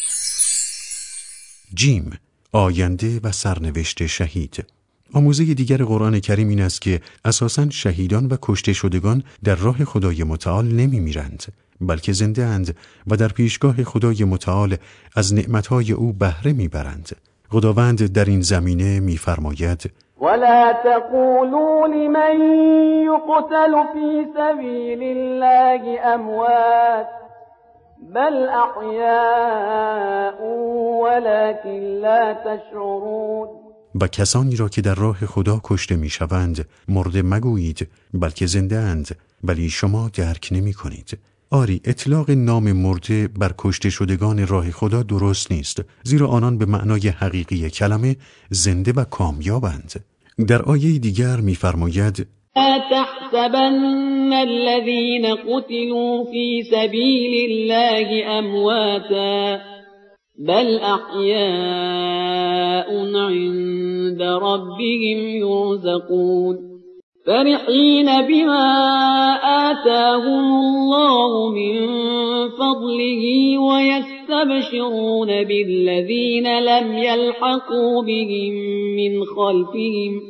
جیم، آینده و سرنوشت شهید. آموزه دیگر قرآن کریم این است که اساساً شهیدان و کشته شدگان در راه خدای متعال نمی میرند، بلکه زنده اند و در پیشگاه خدای متعال از نعمتهای او بهره میبرند. خداوند در این زمینه میفرماید: ولا تقولوا لمن يقتل في سبيل الله اموات بل احیاء ولكن لا تشعرون. و کسانی را که در راه خدا کشته میشوند مرده مگویید، بلکه زنده اند ولی شما درک نمی کنید. آری، اطلاق نام مرده بر کشته شدگان راه خدا درست نیست، زیرا آنان به معنای حقیقی کلمه زنده و کامیابند. در آیه دیگر می‌فرماید: لا تحسبن الذين قتلوا في سبيل الله امواتا بل احياء عند ربهم يرزقون فرحين بما آتاهم الله من فضله ويستبشرون بالذين لم يلحقوا بهم من خلفهم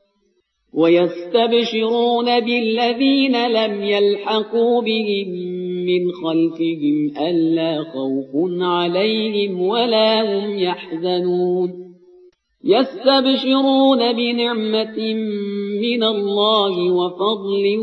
ويستبشرون بالذين لم يلحقوا بهم من خلفهم ألا خوف عليهم ولا هم يحزنون يستبشرون بنعمة من الله وفضل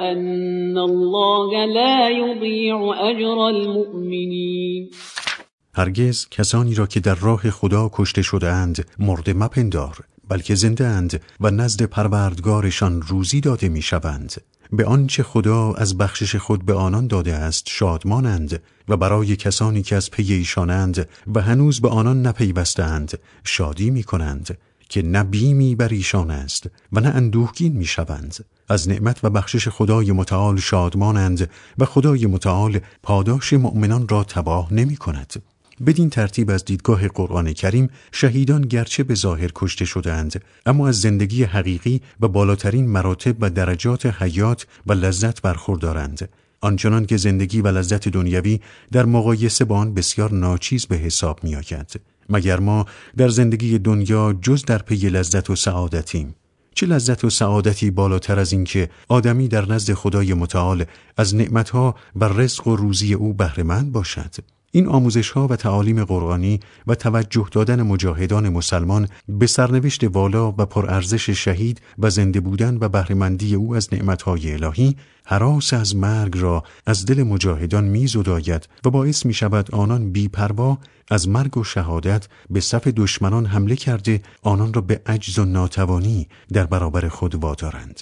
وأن الله لا يضيع أجر المؤمنين. هرگز کسانی را که در راه خدا کشته شده‌اند مرده مپندار، بلکه زنده اند و نزد پروردگارشان روزی داده می‌شوند. به آنچه خدا از بخشش خود به آنان داده است شادمانند و برای کسانی که از پی ایشانند و هنوز به آنان نپیوستند شادی می‌کنند که نه بیمی بر ایشان است و نه اندوهگین می‌شوند. از نعمت و بخشش خدای متعال شادمانند و خدای متعال پاداش مؤمنان را تباه نمی‌کند. بدین ترتیب از دیدگاه قرآن کریم شهیدان گرچه به ظاهر کشته شدند، اما از زندگی حقیقی و بالاترین مراتب و درجات حیات و لذت برخوردارند، آنچنان که زندگی و لذت دنیوی در مقایسه با آن بسیار ناچیز به حساب می آید. مگر ما در زندگی دنیا جز در پی لذت و سعادتیم؟ چه لذت و سعادتی بالاتر از این که آدمی در نزد خدای متعال از نعمتها و رزق و روزی او بهره‌مند باشد؟ این آموزش‌ها و تعالیم قرآنی و توجه دادن مجاهدان مسلمان به سرنوشت والا و پرارزش شهید و زنده بودن و بهره‌مندی او از نعمت‌های الهی هراس از مرگ را از دل مجاهدان می‌زداید و باعث می‌شود آنان بی‌پروا از مرگ و شهادت به صف دشمنان حمله کرده آنان را به عجز و ناتوانی در برابر خود وادارند.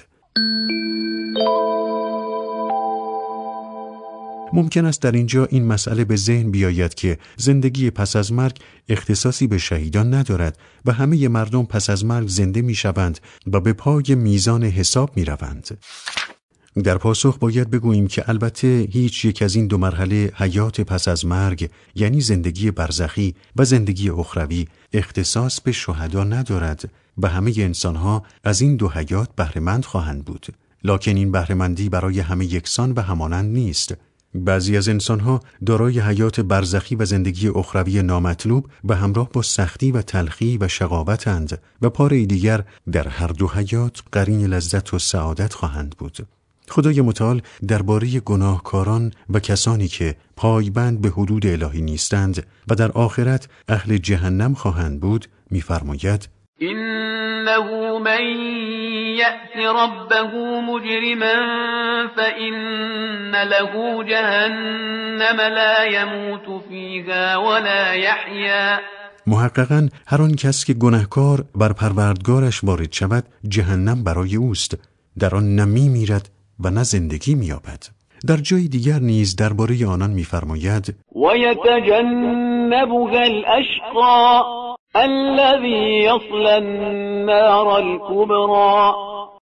ممکن است در اینجا این مسئله به ذهن بیاید که زندگی پس از مرگ اختصاصی به شهیدان ندارد و همه مردم پس از مرگ زنده می شوند و به پای میزان حساب می روند. در پاسخ باید بگوییم که البته هیچ یک از این دو مرحله حیات پس از مرگ، یعنی زندگی برزخی و زندگی اخروی، اختصاص به شهدا ندارد و همه انسانها از این دو حیات بهره‌مند خواهند بود. لکن این بهره‌مندی برای همه یکسان و همانند نیست. بعضی از انسانها دارای حیات برزخی و زندگی اخروی نامطلوب و همراه با سختی و تلخی و شقاوتند و پاره دیگر در هر دو حیات قرین لذت و سعادت خواهند بود. خدای متعال درباره گناهکاران و کسانی که پایبند به حدود الهی نیستند و در آخرت اهل جهنم خواهند بود می‌فرماید: إنه من يأت ربه مجرما فإن له جهنم لا يموت فيها ولا يحيا. محققاً هر آن کس که گناهکار بر پروردگارش وارد شود جهنم برای اوست، در آن نه می‌میرد و نه زندگی می‌یابد. در جای دیگر نیز درباره آنان می‌فرماید: وَيَتَجَنَّبُهَا الْأَشْقَى الذي يصلى النار الكبرى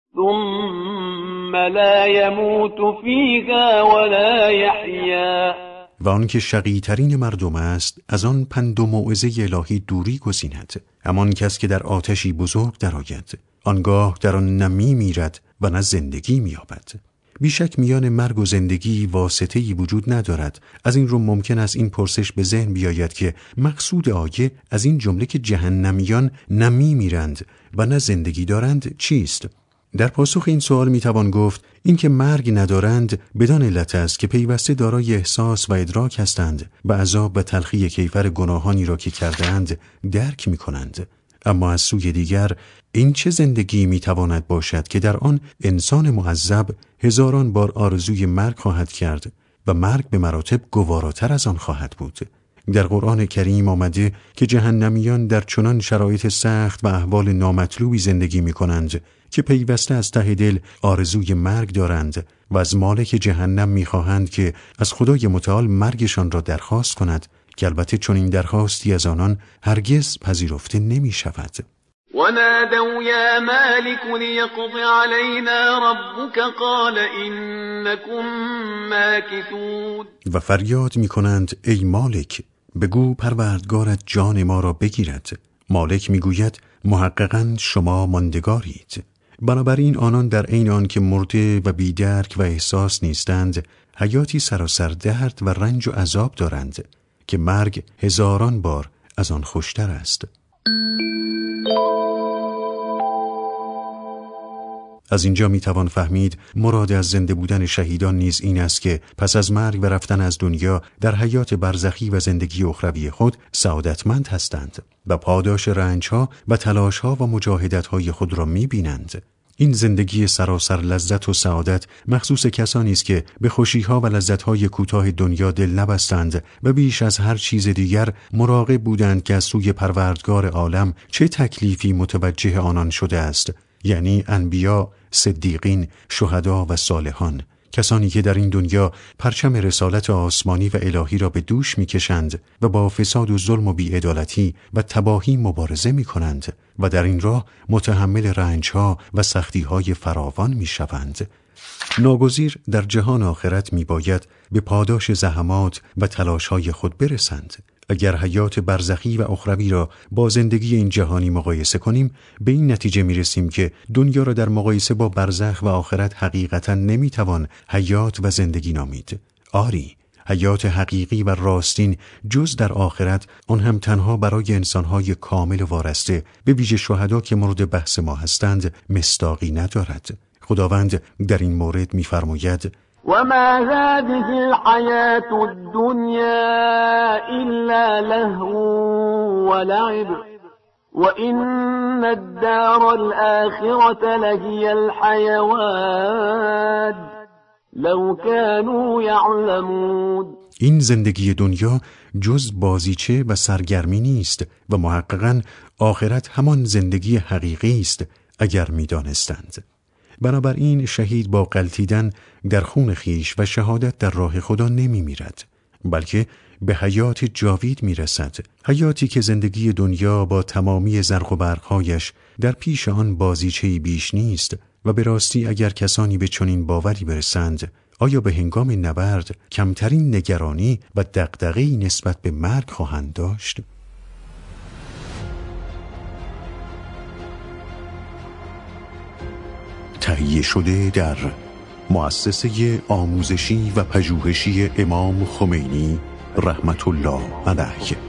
ثم لا يموت فيها ولا يحيا. و آن که شقی ترین مردم است از آن پند و موعظه الهی دوری گزیند، همان کس که در آتشی بزرگ درآید، آنگاه در آن نه می‌میرد و نه زندگی می‌یابد. بیشک میان مرگ و زندگی واسطه‌ای وجود ندارد. از این رو ممکن است این پرسش به ذهن بیاید که مقصود آیه از این جمله که جهنمیان نه می‌میرند و نه زندگی دارند چیست؟ در پاسخ این سوال میتوان گفت این که مرگ ندارند بدان علت است که پیوسته دارای احساس و ادراک هستند و عذاب و تلخی کیفر گناهانی را که کردند درک میکنند. اما از سوی دیگر این چه زندگی میتواند باشد که در آن انسان معذب هزاران بار آرزوی مرگ خواهد کرد و مرگ به مراتب گواراتر از آن خواهد بود. در قرآن کریم آمده که جهنمیان در چنان شرایط سخت و احوال نامطلوبی زندگی می کنند که پیوسته از ته دل آرزوی مرگ دارند و از مالک جهنم می خواهند که از خدای متعال مرگشان را درخواست کند که البته چون این درخواستی از آنان هرگز پذیرفته نمی شود. ونادوا يا مالك ليقض علينا ربك قال إنكم ماكثون. و فریاد می کنند ای مالک بگو پروردگارت جان ما را بگیرد. مالک می گوید محققاً شما ماندگارید. بنابراین آنان در عین آن که مرده و بیدرک و احساس نیستند حیاتی سراسر درد و رنج و عذاب دارند که مرگ هزاران بار از آن خوشتر است. از اینجا میتوان فهمید مراد از زنده بودن شهیدان نیز این است که پس از مرگ و رفتن از دنیا در حیات برزخی و زندگی اخروی خود سعادتمند هستند و پاداش رنجها و تلاشها و مجاهدتهای خود را میبینند. این زندگی سراسر لذت و سعادت مخصوص کسانی است که به خوشی‌ها و لذت‌های کوتاه دنیا دل نبستند و بیش از هر چیز دیگر مراقب بودند که از سوی پروردگار عالم چه تکلیفی متوجه آنان شده است، یعنی انبیا، صدیقین، شهدا و صالحان، کسانی که در این دنیا پرچم رسالت آسمانی و الهی را به دوش می‌کشند و با فساد و ظلم و بی‌عدالتی و تباهی مبارزه می‌کنند و در این راه متحمل رنج‌ها و سختی‌های فراوان می‌شوند. ناگزیر در جهان آخرت می‌باید به پاداش زحمات و تلاش‌های خود برسند. اگر حیات برزخی و اخروی را با زندگی این جهانی مقایسه کنیم، به این نتیجه می‌رسیم که دنیا را در مقایسه با برزخ و آخرت حقیقتاً نمی‌توان حیات و زندگی نامید. آری، حیات حقیقی و راستین جز در آخرت، آن هم تنها برای انسان‌های کامل وارسته، به ویژه شهدا که مورد بحث ما هستند، مصداقی ندارد. خداوند در این مورد می‌فرماید: وما هذه الحياة الدنيا إلا لهو ولعب وإن الدار الآخرة لهي الحيوان لو كانوا يعلمون. این زندگی دنیا جز بازیچه و سرگرمی نیست و محققاً آخرت همان زندگی حقیقی است اگر می‌دانستند. بنابراین شهید با غلتیدن در خون خیش و شهادت در راه خدا نمی میرد، بلکه به حیات جاوید می رسد. حیاتی که زندگی دنیا با تمامی زرق و برقهایش در پیش آن بازیچه‌ای بیش نیست و به راستی اگر کسانی به چنین باوری برسند، آیا به هنگام نبرد کمترین نگرانی و دغدغه‌ای نسبت به مرگ خواهند داشت؟ تهیه شده در مؤسسه آموزشی و پژوهشی امام خمینی رحمت الله علیه.